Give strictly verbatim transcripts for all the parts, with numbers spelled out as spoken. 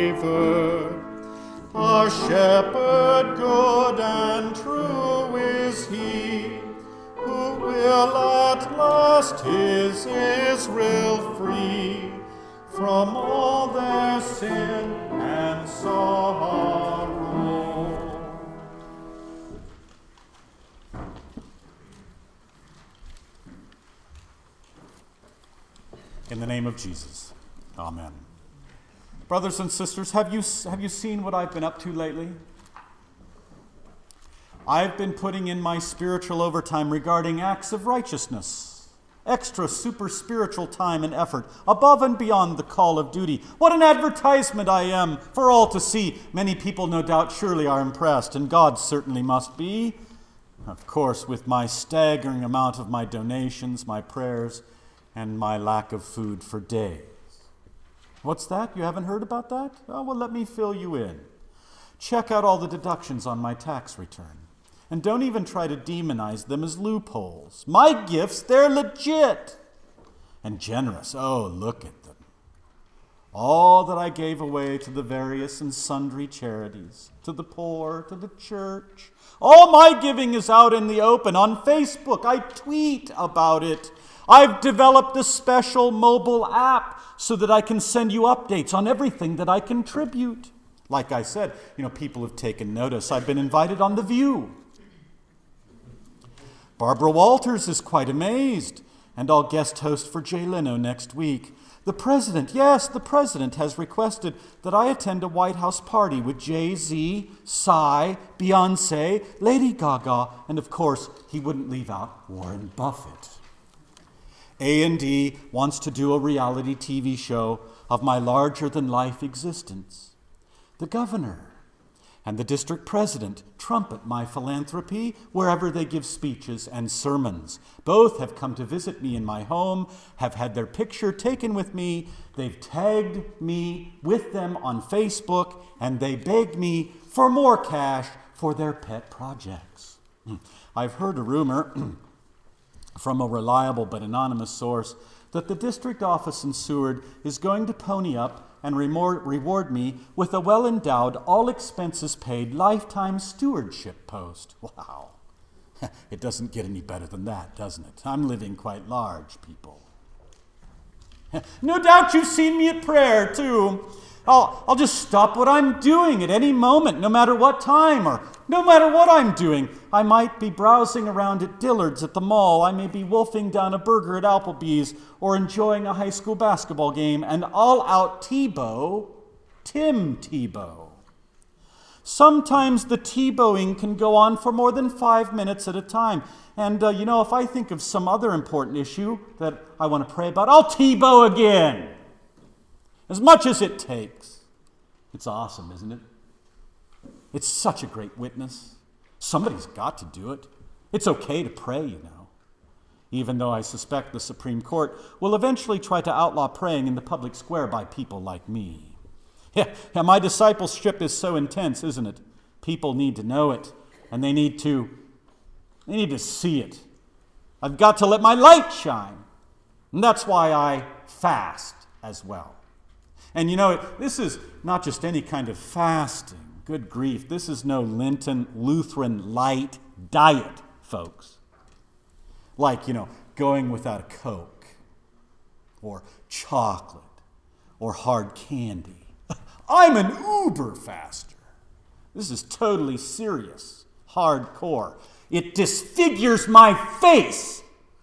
favor. A shepherd good and true is he, who will at last his Israel free from all their sin and sorrow. In the name of Jesus, amen. Brothers and sisters, have you, have you seen what I've been up to lately? I've been putting in my spiritual overtime regarding acts of righteousness, extra super spiritual time and effort, above and beyond the call of duty. What an advertisement I am for all to see. Many people, no doubt, surely are impressed, and God certainly must be. Of course, with my staggering amount of my donations, my prayers, and my lack of food for days. What's that? You haven't heard about that? Oh, well, let me fill you in. Check out all the deductions on my tax return. And don't even try to demonize them as loopholes. My gifts, they're legit and generous. Oh, look at them. All that I gave away to the various and sundry charities, to the poor, to the church. All my giving is out in the open on Facebook. I tweet about it. I've developed a special mobile app so that I can send you updates on everything that I contribute. Like I said, you know, people have taken notice. I've been invited on The View. Barbara Walters is quite amazed, and I'll guest host for Jay Leno next week. The president, yes, the president has requested that I attend a White House party with Jay-Z, Psy, Beyonce, Lady Gaga, and of course, he wouldn't leave out Warren Buffett. A and E wants to do a reality T V show of my larger-than-life existence. The governor and the district president trumpet my philanthropy wherever they give speeches and sermons. Both have come to visit me in my home, have had their picture taken with me. They've tagged me with them on Facebook, and they beg me for more cash for their pet projects. I've heard a rumor from a reliable but anonymous source that the district office in Seward is going to pony up and remor- reward me with a well-endowed, all-expenses-paid lifetime stewardship post. Wow. It doesn't get any better than that, doesn't it? I'm living quite large, people. No doubt you've seen me at prayer, too. I'll, I'll just stop what I'm doing at any moment, no matter what time or no matter what I'm doing. I might be browsing around at Dillard's at the mall. I may be wolfing down a burger at Applebee's or enjoying a high school basketball game, and I'll out Tebow Tim Tebow. Sometimes the Tebowing can go on for more than five minutes at a time. And, uh, you know, if I think of some other important issue that I want to pray about, I'll Tebow again. As much as it takes. It's awesome, isn't it? It's such a great witness. Somebody's got to do it. It's okay to pray, you know. Even though I suspect the Supreme Court will eventually try to outlaw praying in the public square by people like me. Yeah, yeah, my discipleship is so intense, isn't it? People need to know it, and they need to, they need to see it. I've got to let my light shine. And that's why I fast as well. And you know, this is not just any kind of fasting. Good grief, this is no Lenten Lutheran light diet, folks. Like, you know, going without a Coke, or chocolate, or hard candy. I'm an uber faster. This is totally serious, hardcore. It disfigures my face.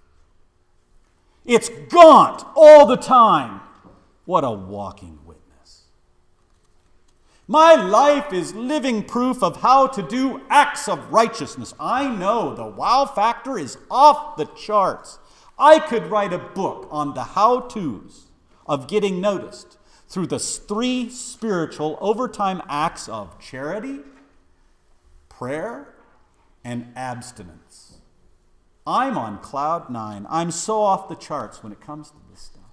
It's gaunt all the time. What a walking witness. My life is living proof of how to do acts of righteousness. I know the wow factor is off the charts. I could write a book on the how-tos of getting noticed through the three spiritual overtime acts of charity, prayer, and abstinence. I'm on cloud nine. I'm so off the charts when it comes to this stuff.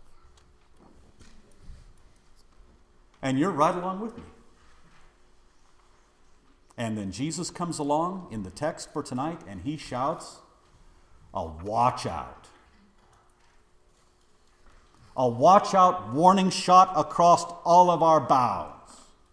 And you're right along with me. And then Jesus comes along in the text for tonight, and he shouts, a watch out. A watch out warning shot across all of our bows.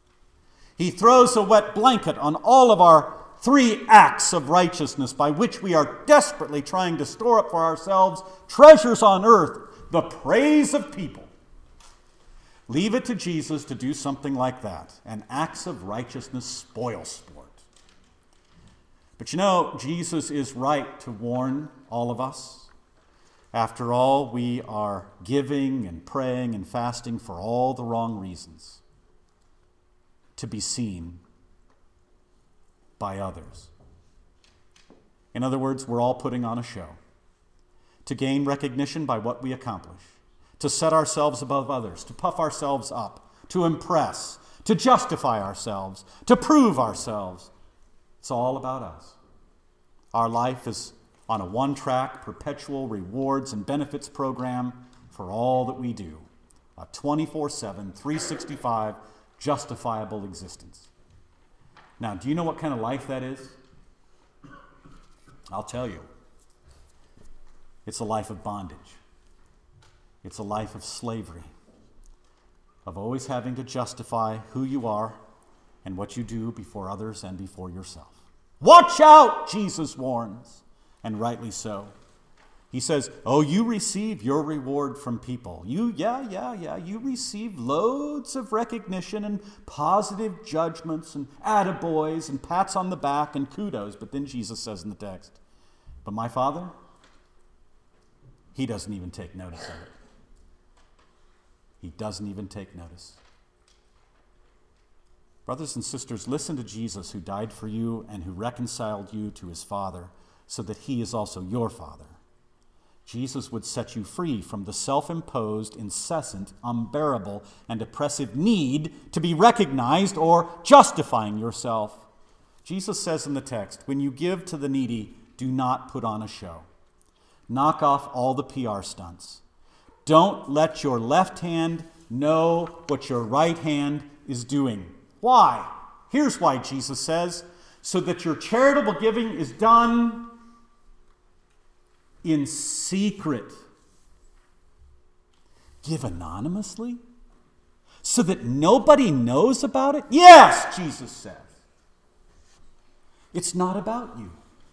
He throws a wet blanket on all of our three acts of righteousness by which we are desperately trying to store up for ourselves treasures on earth, the praise of people. Leave it to Jesus to do something like that, and acts of righteousness spoil sport. But you know, Jesus is right to warn all of us. After all, we are giving and praying and fasting for all the wrong reasons. To be seen by others. In other words, we're all putting on a show. To gain recognition by what we accomplish. To set ourselves above others. To puff ourselves up. To impress. To justify ourselves. To prove ourselves. It's all about us. Our life is on a one-track, perpetual rewards and benefits program for all that we do. A twenty-four seven, three sixty-five justifiable existence. Now, do you know what kind of life that is? I'll tell you. It's a life of bondage. It's a life of slavery, of always having to justify who you are and what you do before others and before yourself. Watch out, Jesus warns, and rightly so. He says, oh, you receive your reward from people. You, yeah, yeah, yeah, you receive loads of recognition and positive judgments and attaboys and pats on the back and kudos. But then Jesus says in the text, but my Father, he doesn't even take notice of it. He doesn't even take notice. Brothers and sisters, listen to Jesus who died for you and who reconciled you to his Father so that he is also your Father. Jesus would set you free from the self-imposed, incessant, unbearable, and oppressive need to be recognized or justifying yourself. Jesus says in the text, when you give to the needy, do not put on a show. Knock off all the P R stunts. Don't let your left hand know what your right hand is doing. Why? Here's why Jesus says, so that your charitable giving is done in secret. Give anonymously? So that nobody knows about it? Yes, Jesus says. It's not about you.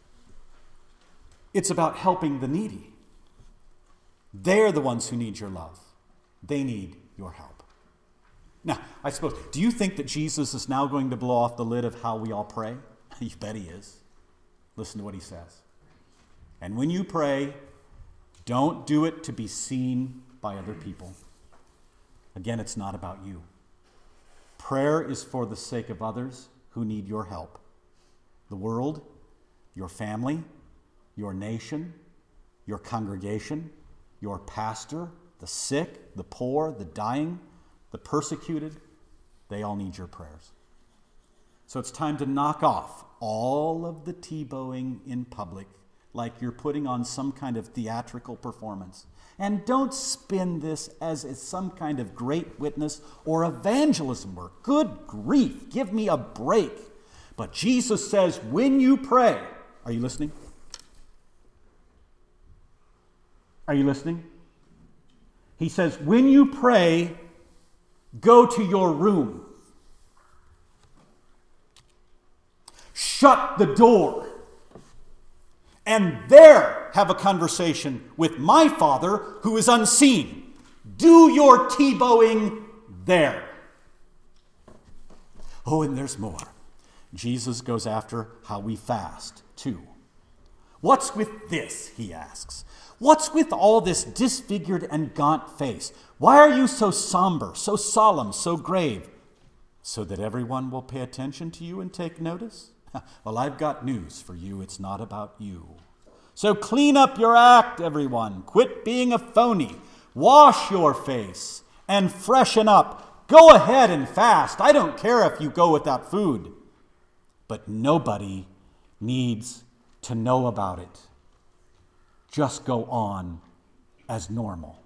It's about helping the needy. They're the ones who need your love. They need your help. Now, I suppose, do you think that Jesus is now going to blow off the lid of how we all pray? You bet he is. Listen to what he says. And when you pray, don't do it to be seen by other people. Again, it's not about you. Prayer is for the sake of others who need your help. The world, your family, your nation, your congregation, your pastor, the sick, the poor, the dying, the persecuted, they all need your prayers. So it's time to knock off all of the T-bowing in public like you're putting on some kind of theatrical performance. And don't spin this as, as some kind of great witness or evangelism work. Good grief, give me a break. But Jesus says, when you pray, are you listening? Are you listening? He says, when you pray, go to your room. Shut the door. And there have a conversation with my Father who is unseen. Do your T-bowing there. Oh, and there's more. Jesus goes after how we fast, too. What's with this, he asks. What's with all this disfigured and gaunt face? Why are you so somber, so solemn, so grave? So that everyone will pay attention to you and take notice? Well, I've got news for you. It's not about you. So clean up your act, everyone. Quit being a phony. Wash your face and freshen up. Go ahead and fast. I don't care if you go without food. But nobody needs to know about it. Just go on as normal.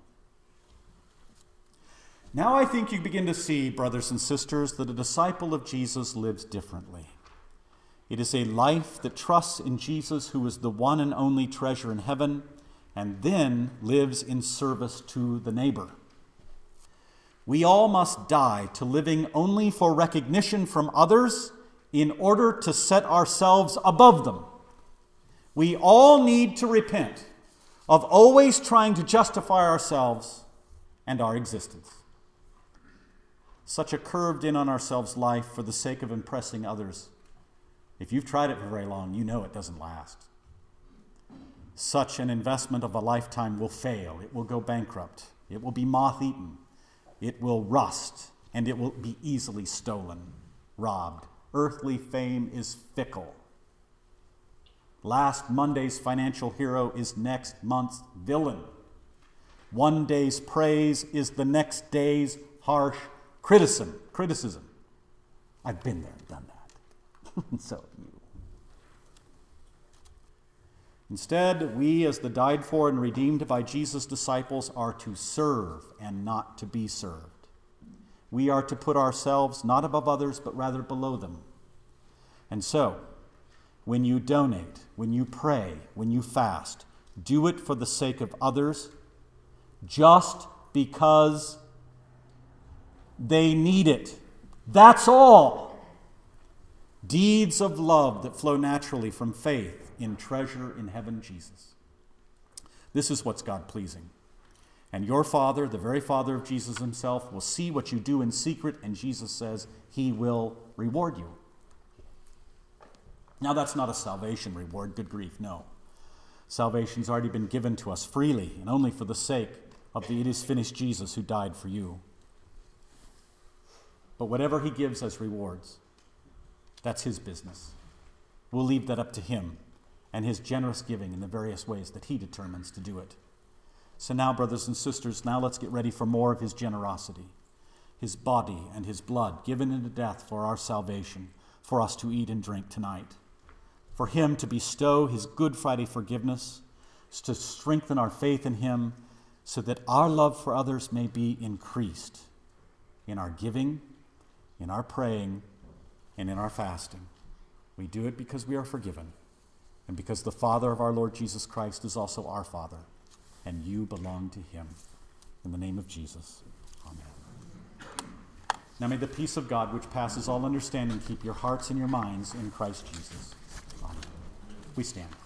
Now I think you begin to see, brothers and sisters, that a disciple of Jesus lives differently. It is a life that trusts in Jesus, who is the one and only treasure in heaven, and then lives in service to the neighbor. We all must die to living only for recognition from others in order to set ourselves above them. We all need to repent of always trying to justify ourselves and our existence. Such a curved in on ourselves life for the sake of impressing others, if you've tried it for very long, you know it doesn't last. Such an investment of a lifetime will fail. It will go bankrupt. It will be moth-eaten. It will rust, and it will be easily stolen, robbed. Earthly fame is fickle. Last Monday's financial hero is next month's villain. One day's praise is the next day's harsh criticism. Criticism. I've been there and done that. And so have you. Instead, we, as the died for and redeemed by Jesus' disciples, are to serve and not to be served. We are to put ourselves not above others, but rather below them. And so, when you donate, when you pray, when you fast, do it for the sake of others, just because they need it. That's all. Deeds of love that flow naturally from faith in treasure in heaven, Jesus. This is what's God-pleasing. And your Father, the very Father of Jesus himself, will see what you do in secret, and Jesus says he will reward you. Now, that's not a salvation reward, good grief, no. Salvation's already been given to us freely, and only for the sake of the it is finished Jesus who died for you. But whatever he gives as rewards, that's his business. We'll leave that up to him and his generous giving in the various ways that he determines to do it. So now, brothers and sisters, now let's get ready for more of his generosity, his body and his blood given into death for our salvation, for us to eat and drink tonight, for him to bestow his Good Friday forgiveness, to strengthen our faith in him, so that our love for others may be increased in our giving, in our praying, and in our fasting. We do it because we are forgiven, and because the Father of our Lord Jesus Christ is also our Father, and you belong to him. In the name of Jesus, amen. Now may the peace of God, which passes all understanding, keep your hearts and your minds in Christ Jesus. Amen. We stand.